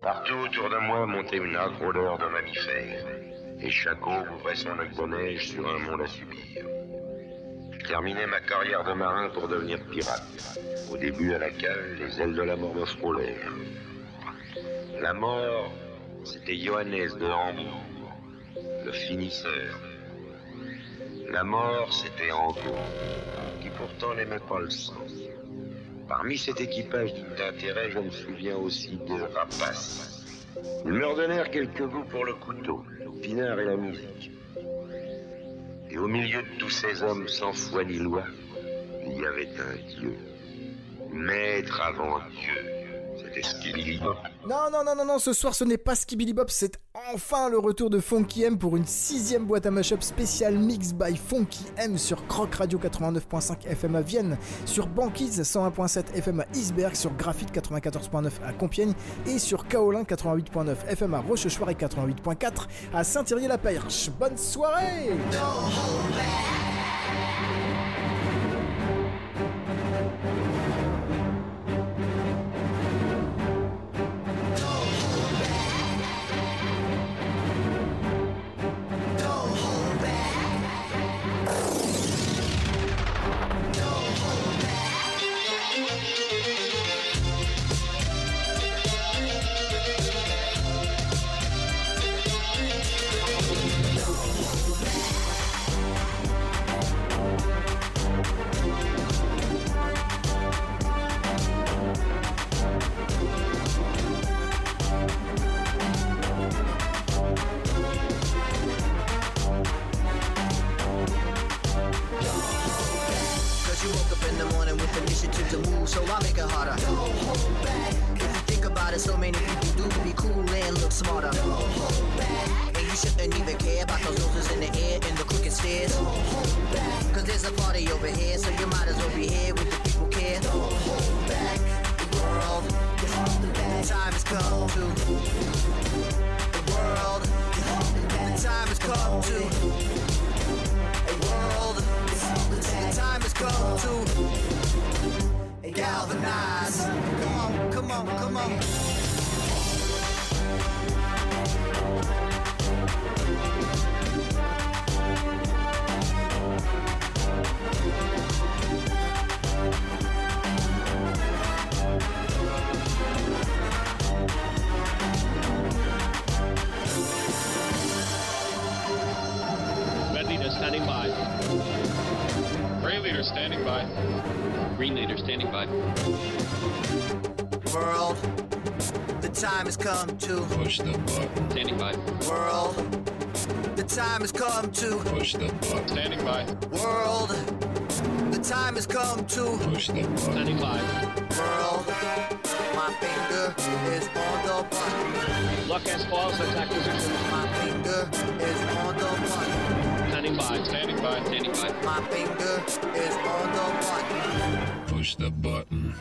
Partout autour de moi montait une âcre odeur de mammifères, et chaque eau ouvrait son lac de neige sur un monde à subir. Je terminais ma carrière de marin pour devenir pirate. Au début, à la cale, les ailes de la mort me frôlèrent. La mort, c'était Johannes de Hambourg, le finisseur. La mort, c'était Angot, qui pourtant n'aimait pas le sang. Parmi cet équipage digne d'intérêt, je me souviens aussi de Rapace. Ils me redonnèrent quelques goûts pour le couteau, le pinard et la musique. Et au milieu de tous ces hommes sans foi ni loi, il y avait un Dieu. Maître avant Dieu. C'était Skibidi Bop. Non, ce soir ce n'est pas Skibidi Bop, c'est enfin le retour de Funky M pour une 6ème boîte à mashup spéciale mix by Funky M sur Croc Radio 89.5 FM à Vienne, sur Banquise 101.7 FM à Isberg, sur Graphite 94.9 à Compiègne et sur Kaolin 88.9 FM à Rochechouart et 88.4 à Saint-Thierry-la-Perche. Bonne soirée! Come to push the button. Standing by. World, the time has come to push the button. Standing by. World, the time has come to push the button. Standing by. World, my finger is on the button. Lock and spoils attack position. My finger is on the button. Standing by. Standing by. Standing by. My finger is on the button. Push the button.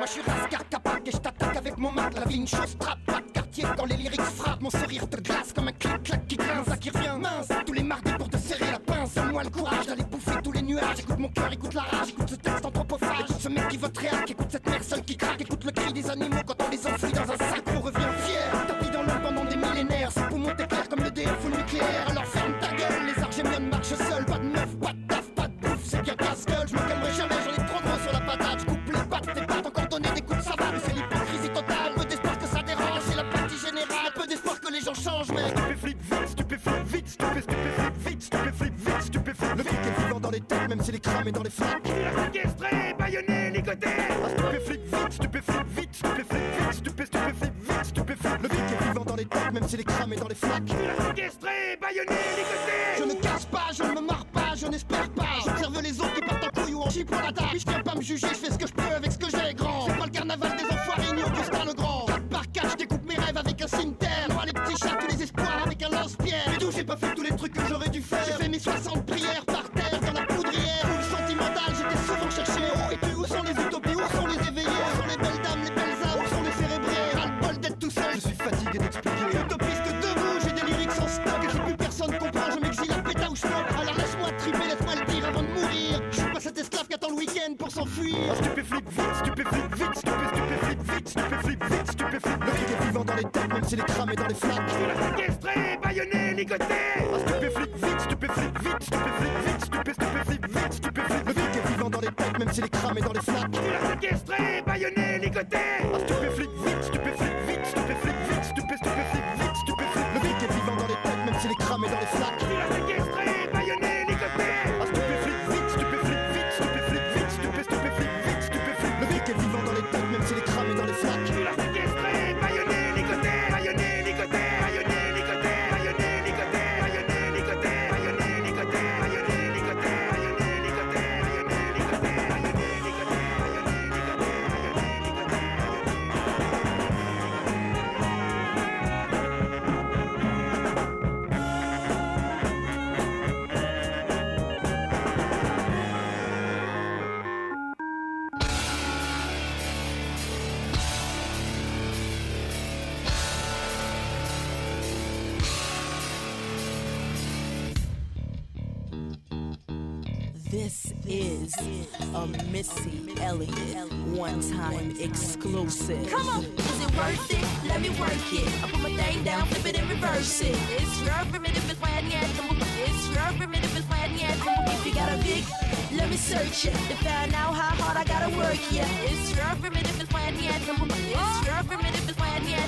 Moi je suis rascar capac et je t'attaque avec mon Mac. La vie une chose trappe, pas de quartier quand les lyrics frappent. Mon sourire te glace comme un clic-clac qui grince. Ça qui revient mince, tous les mardis pour te serrer la pince. Donne-moi le courage d'aller bouffer tous les nuages. Écoute mon cœur, écoute la rage, écoute ce texte anthropophage. Écoute ce mec qui vote réac, écoute cette mère seule qui craque. Écoute le cri des animaux quand on les enfouit dans un sac. On revient fier, tapis dans l'eau pendant des millénaires. Ses poumons t'éclairent comme le DF ou le nucléaire. Alors ferme ta gueule, les argémiennes marchent seuls. Pas de meuf, pas de taf, pas de bouffe, c'est bien casse-gueule. Je me calmerai jamais, j'en ai trop gros sur la patate. Je coupe les pattes, tes pattes encore donner des coups de savate. C'est l'hypocrisie totale, peu d'espoir que ça dérange. C'est la partie générale, peu d'espoir que les gens changent. Mais stupéflip vite, stupéflip vite, stupéflip vite, stupéflip vite, stupéflip. Le flic est vivant dans les têtes, même s'il est cramé dans les flaques. Tu l'as séquestré, baïonné, ligoté. Stupéflip vite, stupéflip vite, stupéflip vite, stupéflip vite, stupéflip. Le flic est vivant dans les têtes, même s'il est cramé dans les flaques. Tu l'as séquestré, baïonné, ligoté. Je ne cache pas, je ne me marre pas, je n'espère pas. J'observe les autres qui partent en couille ou en chip pour la table. Je viens pas me juger, je fais ce que je peux avec ce que j'ai grand. C'est pas le carnaval des enfoirés ni Augustin le Grand. 4 par 4, je découpe mes rêves avec un cimetière. Moi les petits chats, tous les espoirs avec un lance-pierre. Mais d'où j'ai pas fait tous les trucs que j'aurais dû faire. J'ai fait mes 60 prières par terre dans la poudrière. Où sentimental, j'étais souvent cherché. Où es-tu, où sont les utopies, où sont les éveillés? Où sont les belles dames, les belles âmes, où sont les cérébrés? Ras le bol d'être tout seul, Je suis fatigué d'expliquer. utopiste debout, j'ai des lyrics sans stock. Et si plus personne comprend, je m'exile à péta ou je smoke. Alors laisse-moi triper, laisse-moi le dire avant de mourir. Je suis pas cet esclave qui attend le week-end pour s'enfuir. Stupéflip vite, stupéflip vite, stupéflip vite, stupéflip vite, stupéflip. Le flic est vivant dans les têtes, même s'il est cramé dans les flaques. Tu l'as séquestré, baïonné, ligoté. Stupéflip vite, stupéflip vite, stupéflip vite, stupéflip vite, stupéflip. Le flic est vivant dans les têtes, même s'il est cramé dans les flaques. Tu l'as séquestré, baïonné, ligoté. Stupéflip vite, stupéflip vite, stupéflip vite, stupéflip vite, stupéflip. Le flic est vivant dans les têtes, même s'il est cramé dans les flaques. Tu l'as séquestré, baïonné, ligoté. Stupéflip vite, stupéflip vite, stupéflip vite, stupéflip vite, stupéflip. Le flic est vivant dans les têtes, même s'il est cramé dans les flaques. Tu l'as séquestré, baïonné, ligoté. Baïonné, ligoté, baïonné, ligoté, baïonné, ligoté, baïonné, ligoté, baïonné, ligoté, baïonné, ligoté, baïonné, ligoté, baïonné, ligoté, baïonné, ligoté, This is a Missy Elliott one-time exclusive. Come on, is it worth it? Let me work it. I put my thing down, flip it and reverse it. It's your primitive plan, yeah. It's your primitive plan, yeah. If you got a big, let me search it to find out how hard I gotta work, yeah. It's your primitive plan, yeah. It's your primitive plan, yeah.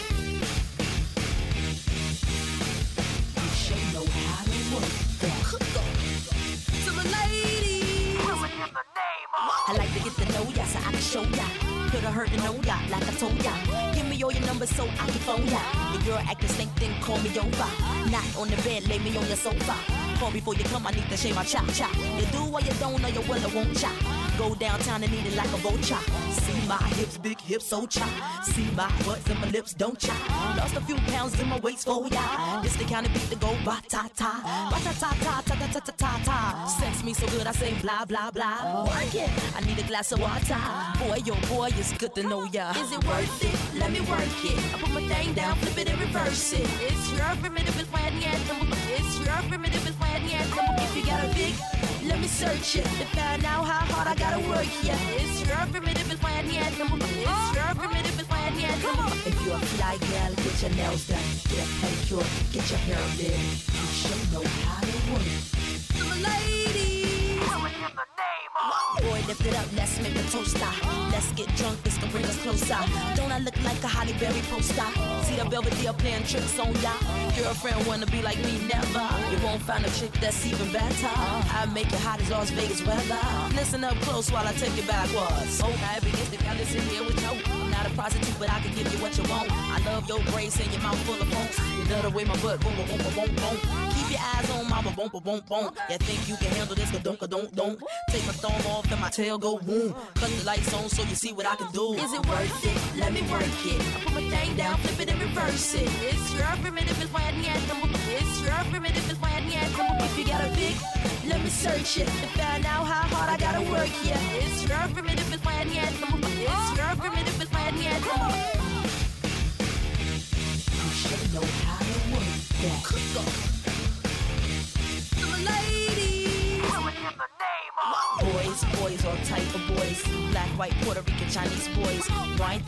You should know how to work that. To the ladies, I like to get to know ya so I can show ya. Coulda heard to know ya like I told ya. Give me all your numbers so I can phone ya. Your girl acting stink, then call me over. Not on the bed, lay me on your sofa. Call before you come, I need to shave my chop chop. You do or you don't, or you will or won't chop. Go downtown and eat it like a vulture. See my hips, big hips, so chop. See my butts and my lips, don't chop. Lost a few pounds in my waist for ya. This the kind of beat to go ba-ta-ta. Ba-ta-ta-ta-ta-ta-ta-ta-ta. Sex me so good I say blah, blah, blah. Work it, I need a glass of water. Boy, yo, boy, it's good to know ya. is it worth it? Let me work it. I put my thing down, flip it and reverse it. It's your primitive plan, yeah. It's your primitive plan, yeah. If you got a big, let me search it to find out how hard I gotta work, yeah. It's your primitive plan, yeah. It's your primitive plan, yeah. Come on. If you're a fly gal, get your nails done. Get a pedicure, get your hair did. You should know how to work. To the ladies. Boy, lift it up, let's make a toaster. Let's get drunk, this can bring us closer. Don't I look like a Holly Berry poster? See the Belvedere playing tricks on ya. Girlfriend wanna be like me, never. You won't find a chick that's even better. I make it hot as Las Vegas weather. Listen up close while I take you backwards. Oh, I begins to got this in here with you. I'm not a prostitute, but I can give you what you want. I love your braids and your mouth full of phones. You love the way my butt boom, boom, boom, boom, boom. Keep your eyes on my boom, boom, boom, boom. You think you can handle this? Don't. Take my thumb off and my tail go boom. Cut the lights on so you see what I can do. Is it worth it? Let me me work it. I put my thing down, flip it and reverse it. It's your primitive is why I need them. It's your primitive is why I need them. If you got a big, let me search it to find out how hard I gotta work. Yeah, it's your primitive is why I need them. It's your primitive is why I need them. You should know how to work that. Cook up. To my ladies. Boys, all type of boys. Black, white, Puerto Rican, Chinese boys. White,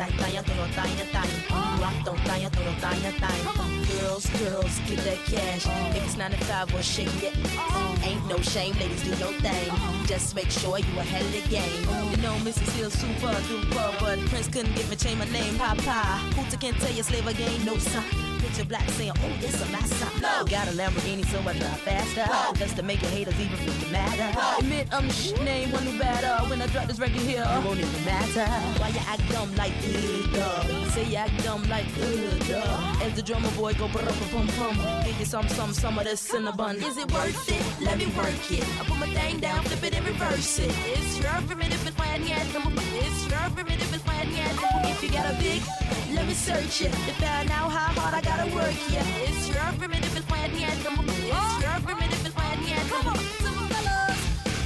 Girls, get that cash. If it's 9 to 5 or shake it. Ain't no shame, ladies, do your thing. Just make sure you ahead of the game. You know, Mrs. Still super duper, but Prince couldn't give a chain my name, Papa. Hooter can't tell you slave again, no son. Picture black saying, oh, this a massa. Got a Lamborghini, so I drive faster. Just to make your haters even freaking matter. Admit I'm the shit name, one who better. When I drop this record here, it won't even matter. Why you act dumb like duh? Say you act dumb like duh. As the drummer boy go brum. Give you some of this cinnabon. Is it worth it? Let me work it. I put my thing down, flip it and reverse it. It's your primitive is why I need them. It's your primitive is why I need them. If you got a big, let me search it to find out how hard I gotta work. Yeah, it's your primitive is why I need them. It's your primitive is why I need them. Come on, some fellas.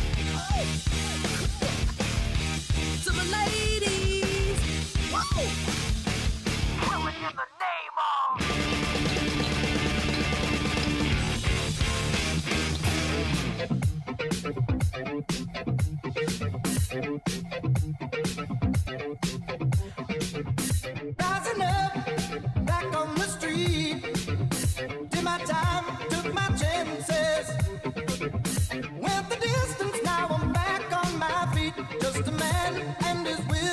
To my ladies. Whoa. Calling in the name of. Rising up, back on the street. Did my time, took my chances. Went the distance, now I'm back on my feet. Just a man and his will.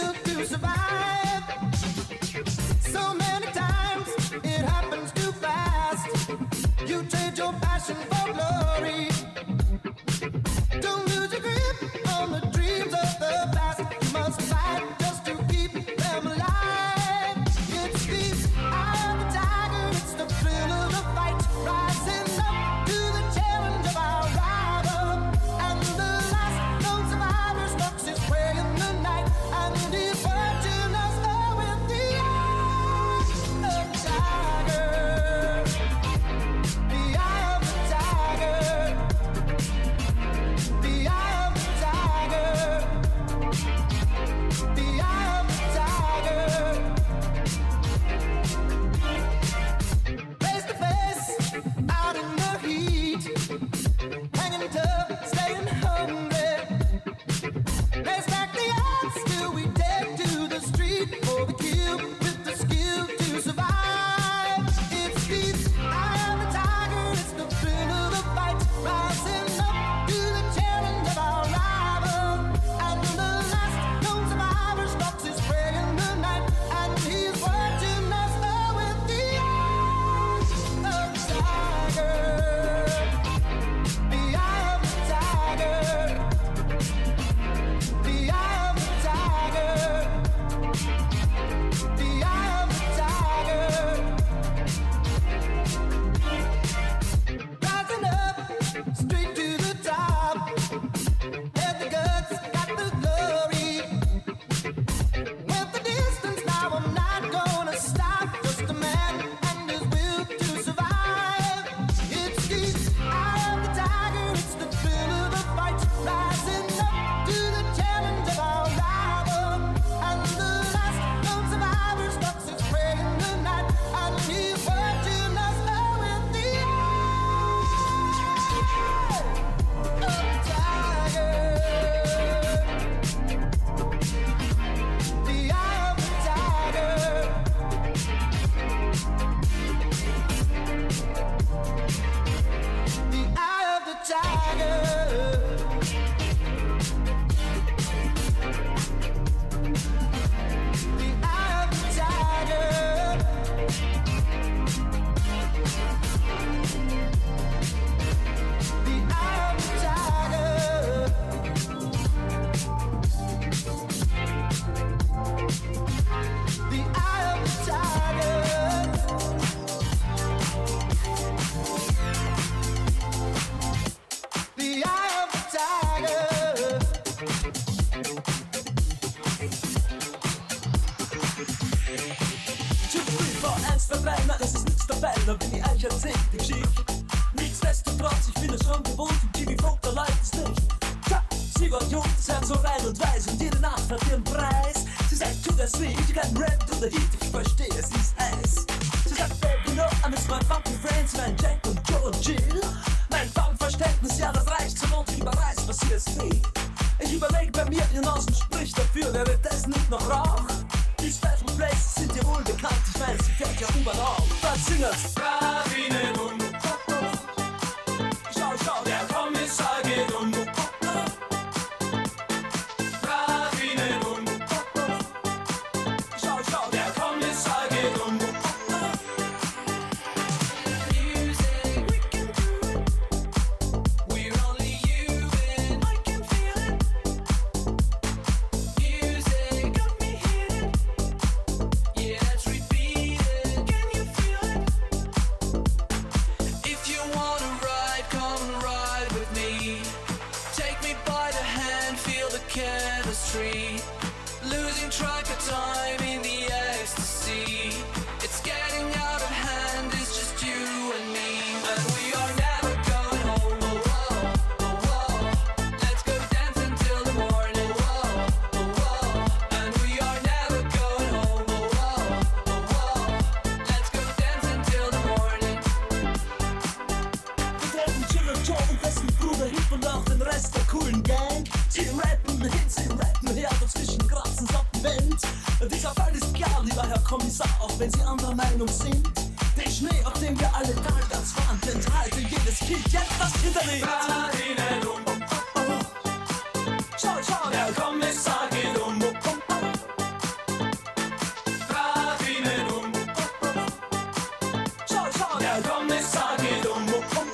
Zu früh vor Ernst verbrennen, es ist nichts dabei, da bin ich euch erzählt die Geschichte. Nichtsdestotrotz, ich bin es schon gewohnt, im TV-Folk, da läuft es nicht. Tja, sie war jung, das Herz so rein und weiß und jede Nacht hat ihren Preis. Sie sagt, tu das Lied, ich kann Rap to the Heat, ich verstehe, es ist Eis. Sie sagt, Baby, no, I miss my fucking friends, mein Jack und Joe und Jill. Mein Verständnis, ja, das reicht zur Not, ich überreiß, was hier ist viel. Ich überleg bei mir, ihr Nasen spricht dafür, wer wird das nicht noch Rauch? Die Special Places sind dir wohl bekannt, ich mein, sie fährt ja U-Bahn auf. Was singert's? Kravine und schau, schau, der Kommissar geht um. Kravine und schau, schau, der Kommissar geht um. Losing track of time in the ecstasy. It's getting out of hand, it's just you and me. And we are never going home. Oh, oh, oh, oh. Let's go dance until the morning. Oh, oh, oh. And we are never going home. Oh, oh, oh, oh. Let's go dance until the morning. Wir treffen Jill und Joe und dessen Bruder Hip und auch den Rest der coolen Gang. Sie rappen hin, sie rappen her, dazwischen kratzen ab dem Wind. Dieser Fall ist klar, lieber Herr Kommissar, auch wenn Sie anderer Meinung sind. Den Schnee, auf dem wir alle Talgas fahren, enthalte jedes Kind jetzt das Kinderlied. Schau, schau, der Kommissar geht um. Schau, schau, der Kommissar geht um.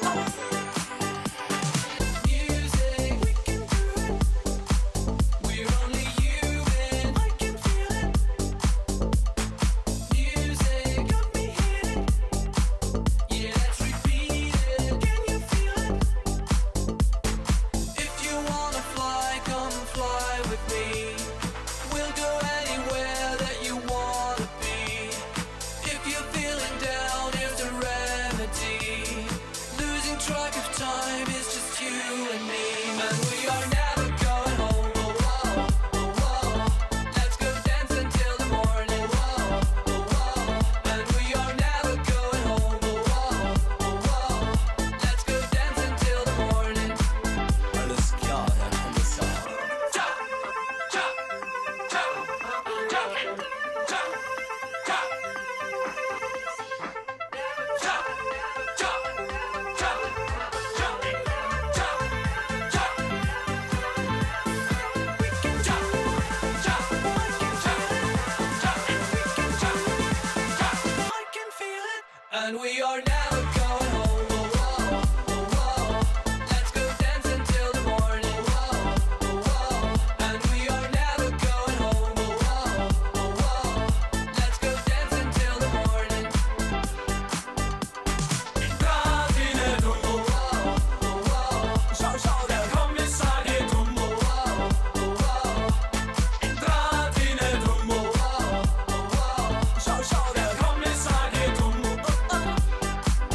And we are never going home. Oh, oh, oh, oh. Let's go dance until the morning. Oh, oh, oh. And we are never going home. Oh, oh, oh, oh. Let's go dance until the morning. Kravine dumm. Oh, oh, oh, oh. Schau, schau, der Kommissar geht um. Oh, oh, oh, oh. Kravine dumm. Oh, oh, oh, oh. Schau, schau, der Kommissar geht um.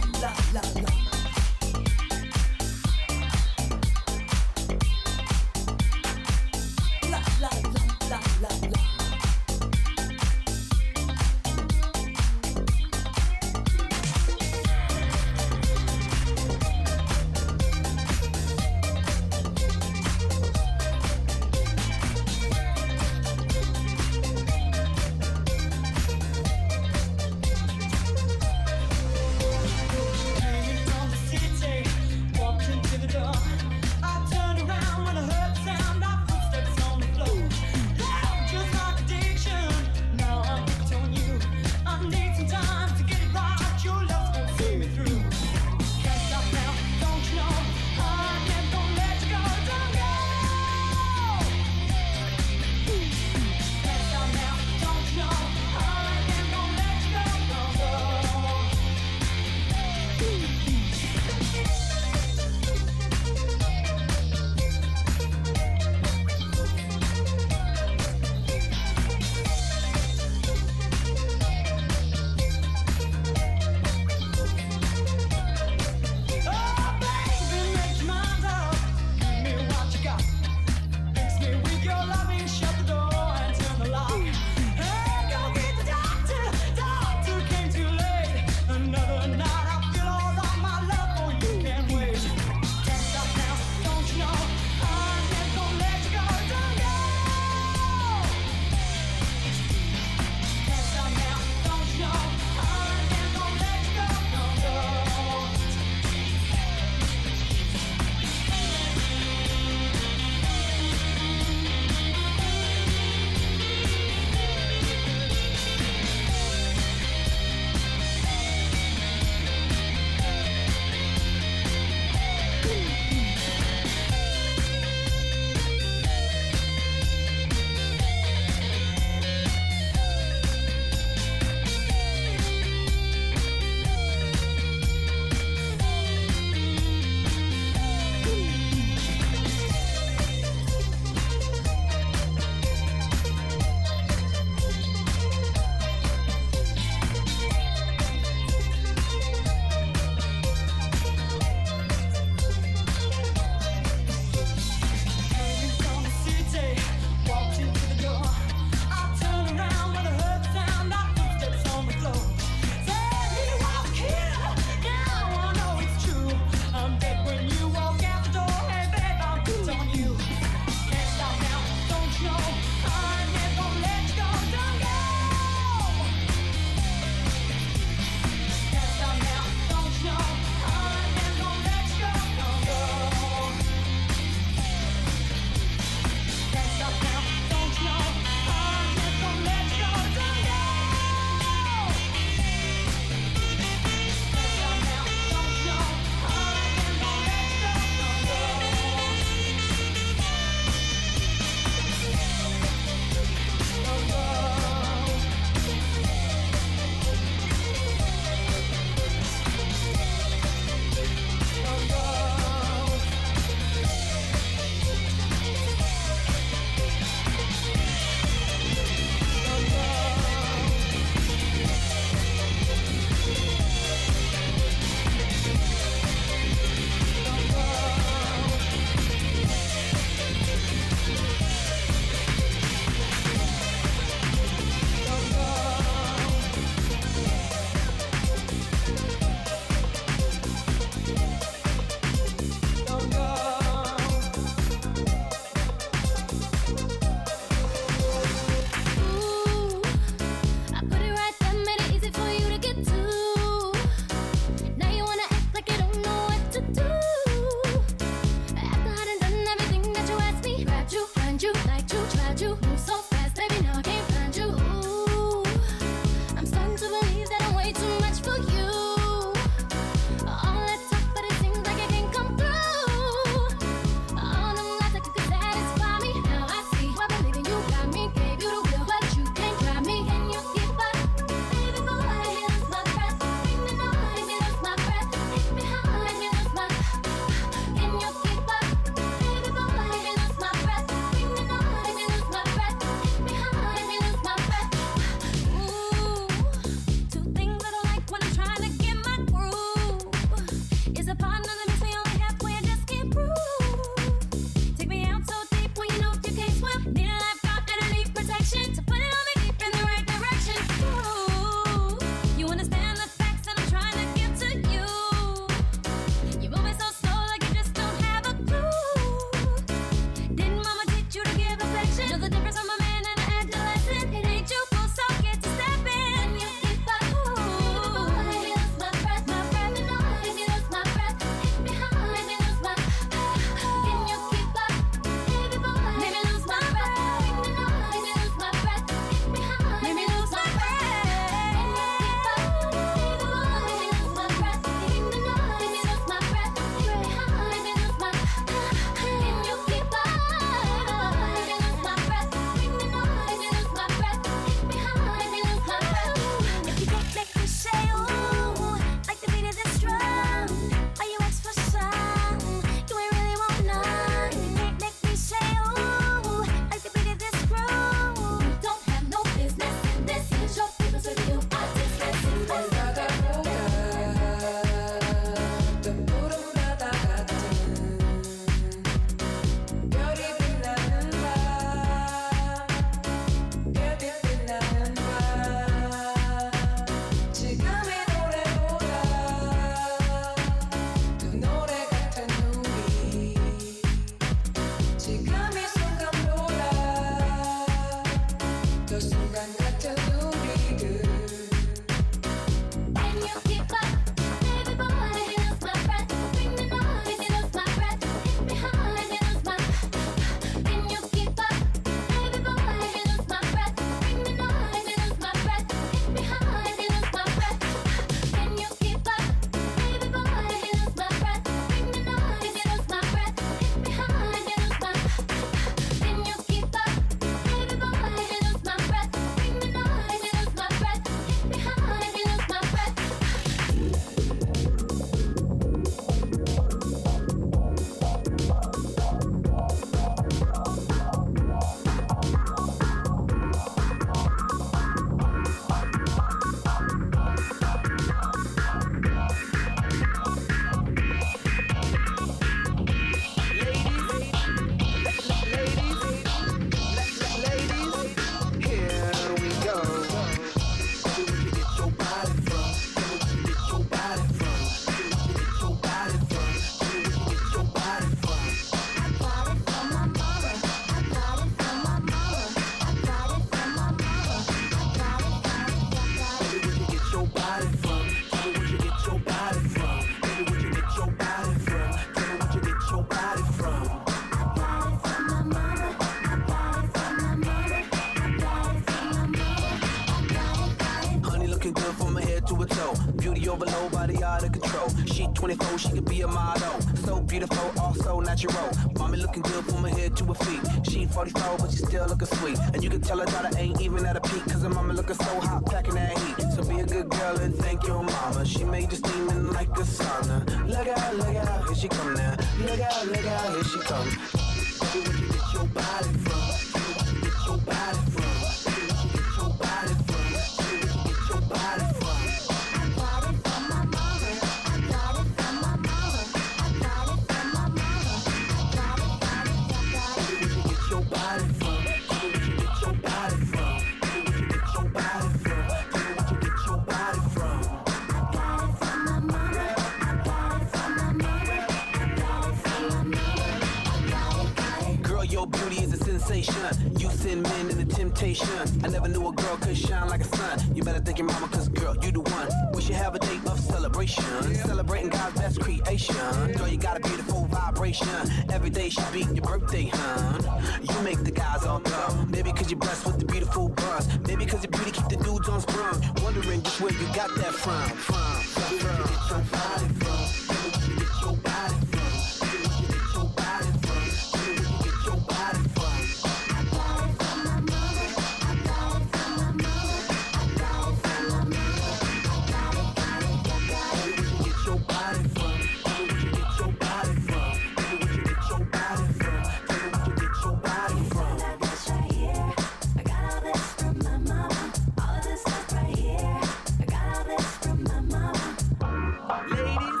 She overload, body out of control. She 24, she could be a model. So beautiful, also natural. Mommy looking good from her head to her feet. She 44, but she still looking sweet. And you can tell her daughter ain't even at a peak, cause her mama looking so hot, packing that heat. So be a good girl and thank your mama. She made you steaming like a sauna. Look out, here she come now. Look out, here she come. Baby, where you get your body from? Baby, where you get your body from? Baby, where you get your body from? Baby, where you get your body from? I got it from my mama. I got it from my mama. I got it from my mama. I got it. Baby, where you get your body from? Baby, where you get your body from? Baby, where you get your body from? Baby, where you get your body from? I got it from my mama. I got it from my mama. I got it from my mama. I got it. Girl, your beauty is a sensation. You send men into temptation. I never knew a girl could shine like a sun. You better thank your mama, cause girl, you the one. We should have a day of celebration. Celebrating God's best creation. Girl, you got a beautiful vibration. Every day should be your birthday, huh? You make the guys all go. Maybe cause you're blessed with the beautiful buzz. Maybe cause your beauty keep the dudes on sprung. Wondering just where you got that from. Baby, where you get your body from? Baby, where you get your body from? Baby, where you get your body from? Baby, where you get your body from? I got it from my mama. I got it from my mama. I got it from my mama. I got it. Baby, where you get your body from? Baby, where you get your body from? Baby, where you get your body from? Baby, where you get your body from? This right here. I got all this from my mama. All of this stuff right here. I got all this from my mama. Ladies,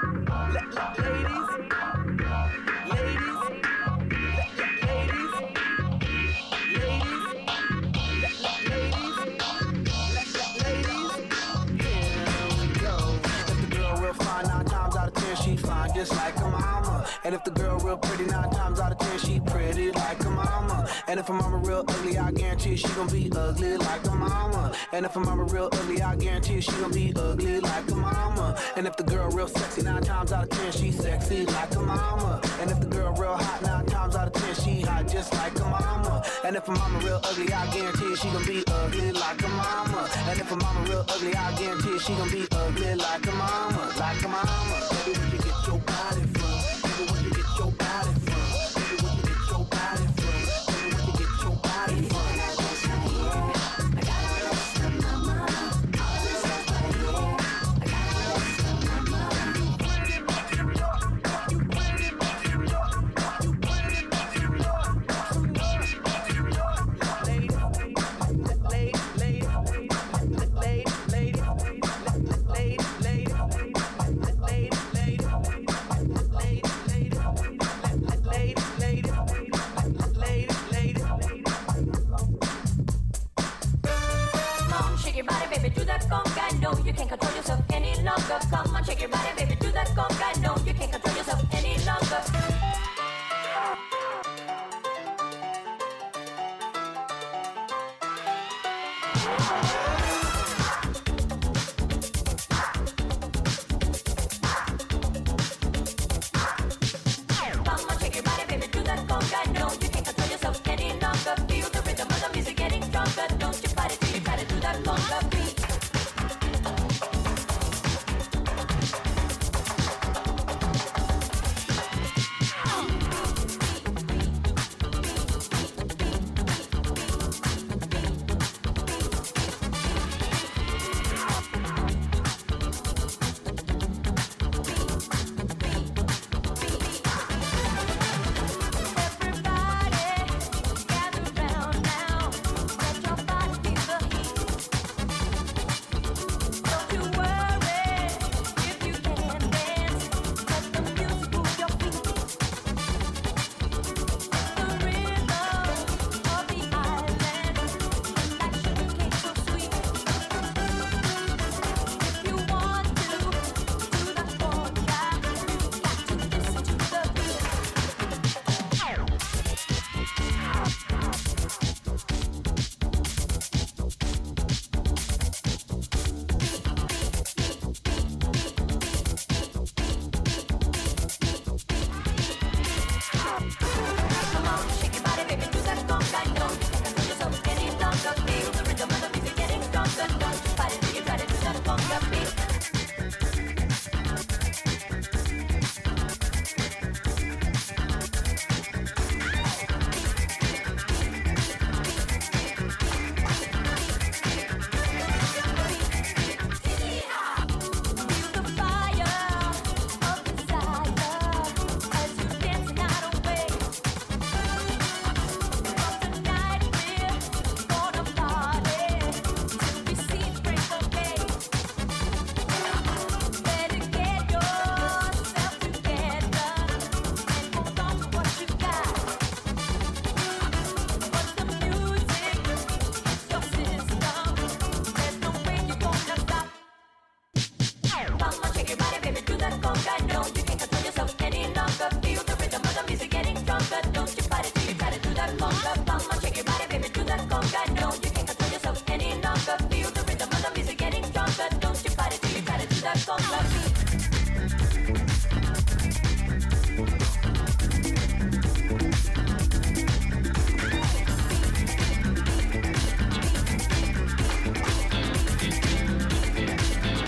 she fine just like her mama. And if the girl real pretty, 9 times out of 10 she pretty like her mama. And if her mama real ugly, I guarantee she gon' be ugly like her mama. And if her mama real ugly, I guarantee she gon' be ugly like her mama. And if the girl real sexy, 9 times out of 10 she sexy like her mama. And if the girl real hot, 9 times out of 10 she hot just like her mama. And if her mama real ugly, I guarantee she gon' be ugly like her mama. And if her mama real ugly, I guarantee she gon' be ugly like her mama, like her mama. Baby, where you get your body from? Baby, where you get your body from? Baby, where you get your body from? Baby, where you get your body from? This right here. I got all this from my mama. All of this stuff right here. I got all this from my mama. You can't control yourself any longer. Come on, shake your body, baby, do that conga. No, you can't control yourself any longer. Come on, shake your body, baby, do that conga. No, you can't control yourself any longer. Feel the rhythm of the music getting stronger. Don't you fight it till you try to do that conga beat.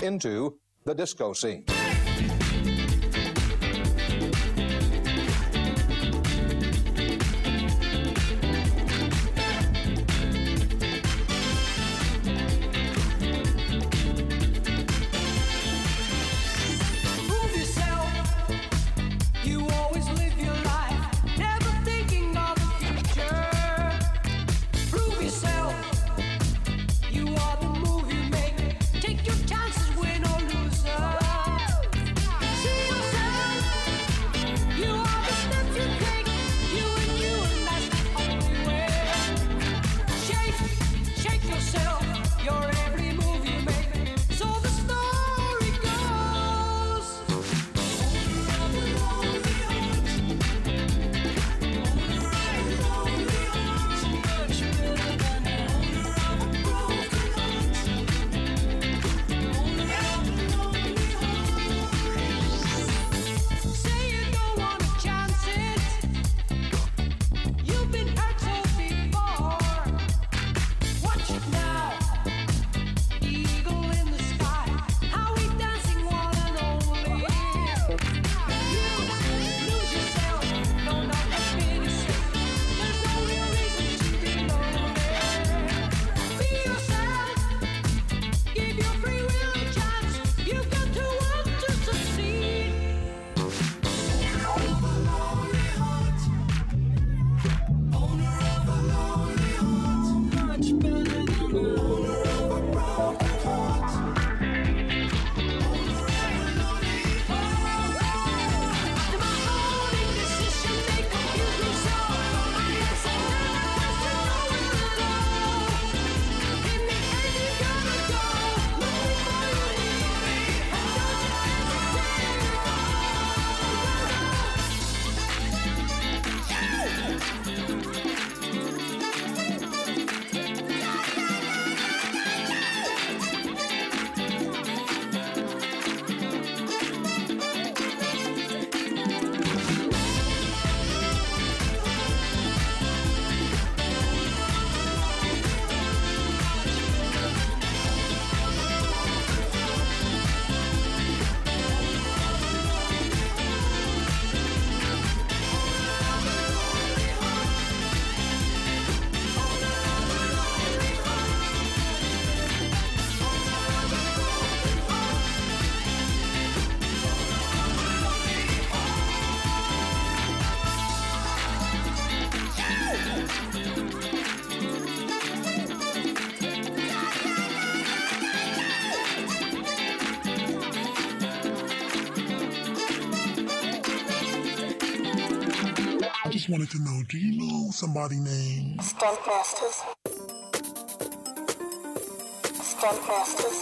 into the disco scene. Wanted to know, do you know somebody named Stuntmasters? Stuntmasters.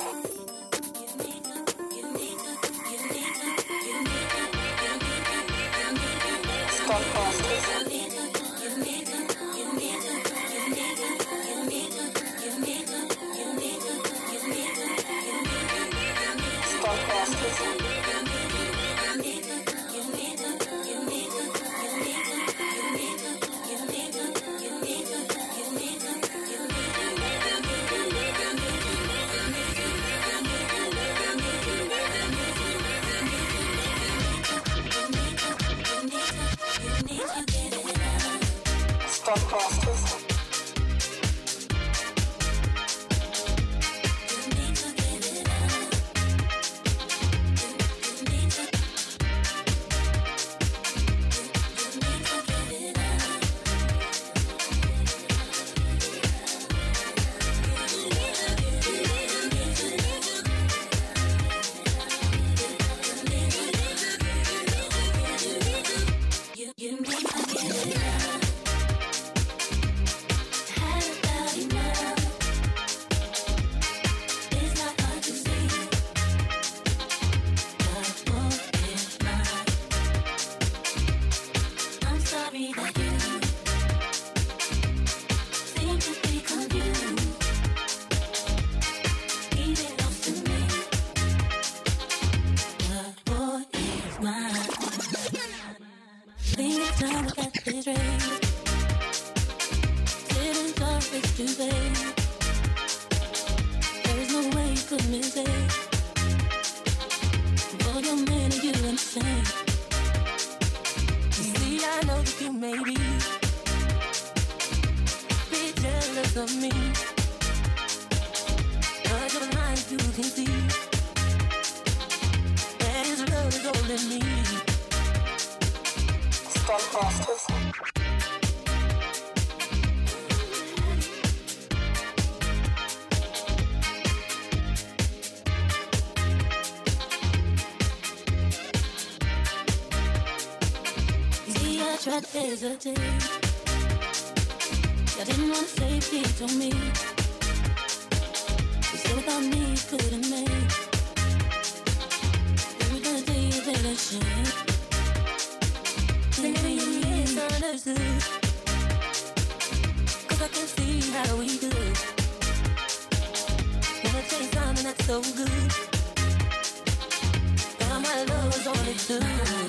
There is no way you could miss it. maybe be jealous of me, but you're blind, you can see that his love is holding me. Skullcasters. I tried to hesitate. I didn't want to say peace on me. You said without me you couldn't make. Every day you feel ashamed. Maybe you misunderstood, 'cause I can see how we do. Wanna taste something that's so good. Now my love is all it does.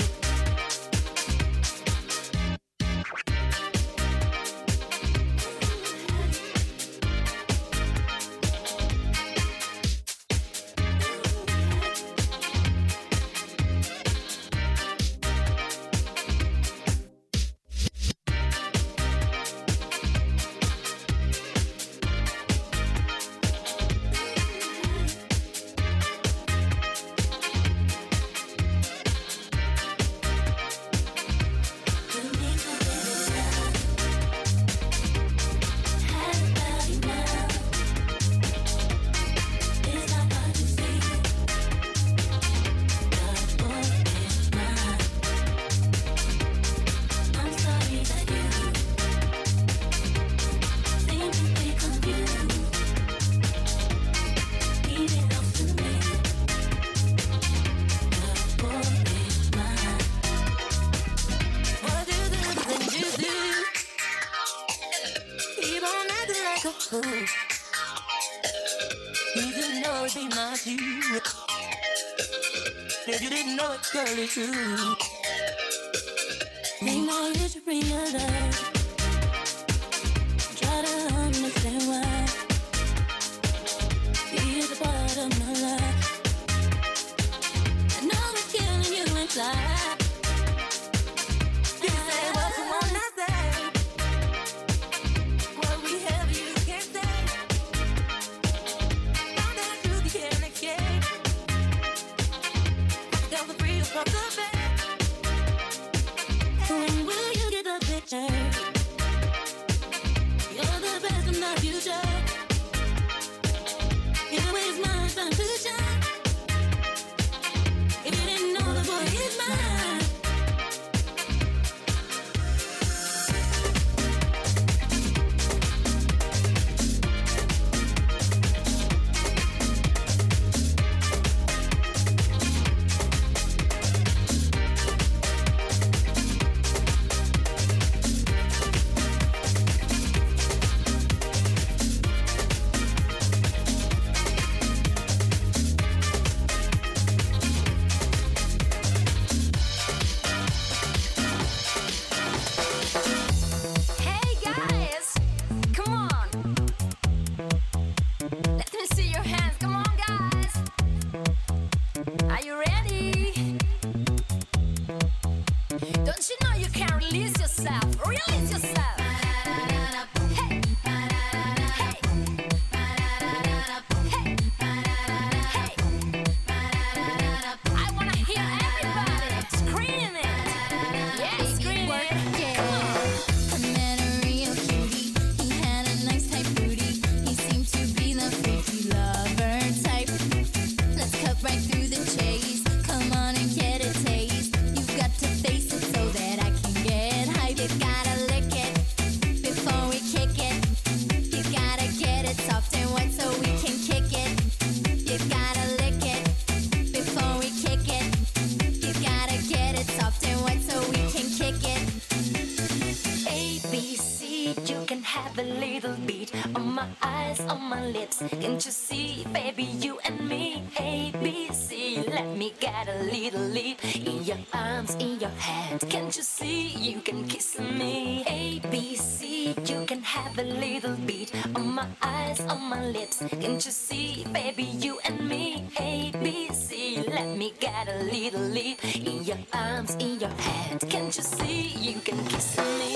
Girl, it's true. Think now you should realize. Try to understand why. You're the part of my life. I know it's killing you inside. You say what you wanna say. What we have you can't say. Found the truth you can't escape. Got the free from the bed. When will you get the picture? You're the best in the future. You waste my time to shine. If you didn't know the boy is mine. Can't you see, baby, you and me, ABC, let me get a little leap in your arms, in your head. Can't you see, you can kiss me, ABC, you can have a little beat on my eyes, on my lips. Can't you see, baby, you and me, ABC, let me get a little leap in your arms, in your head. Can't you see, you can kiss me.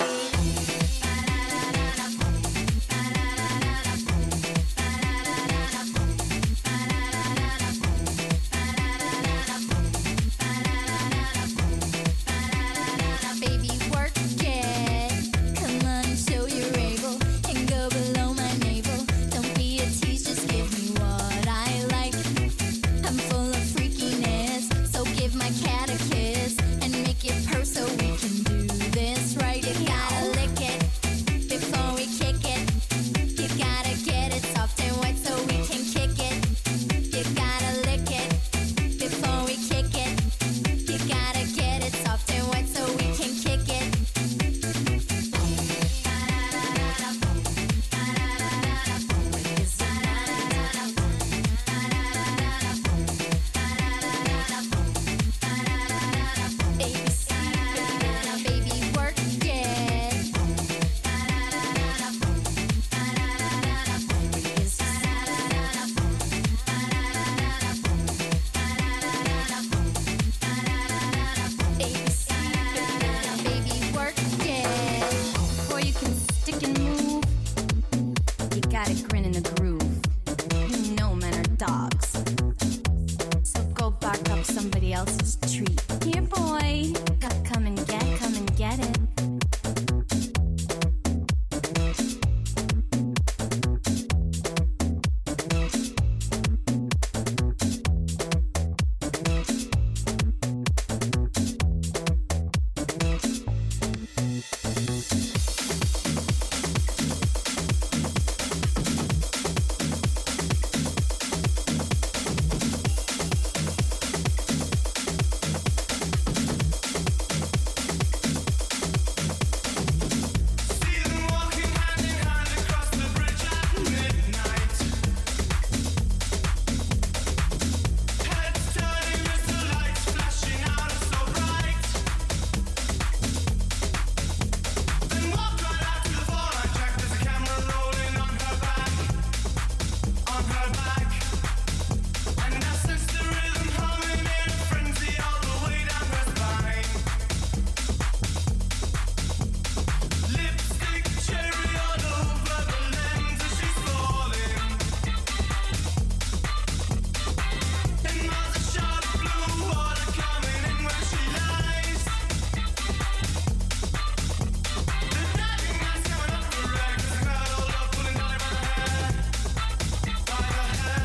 else's treat. Here, boy, come and get it. By the hair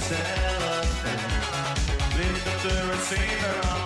cellophane. Lift up the receiver on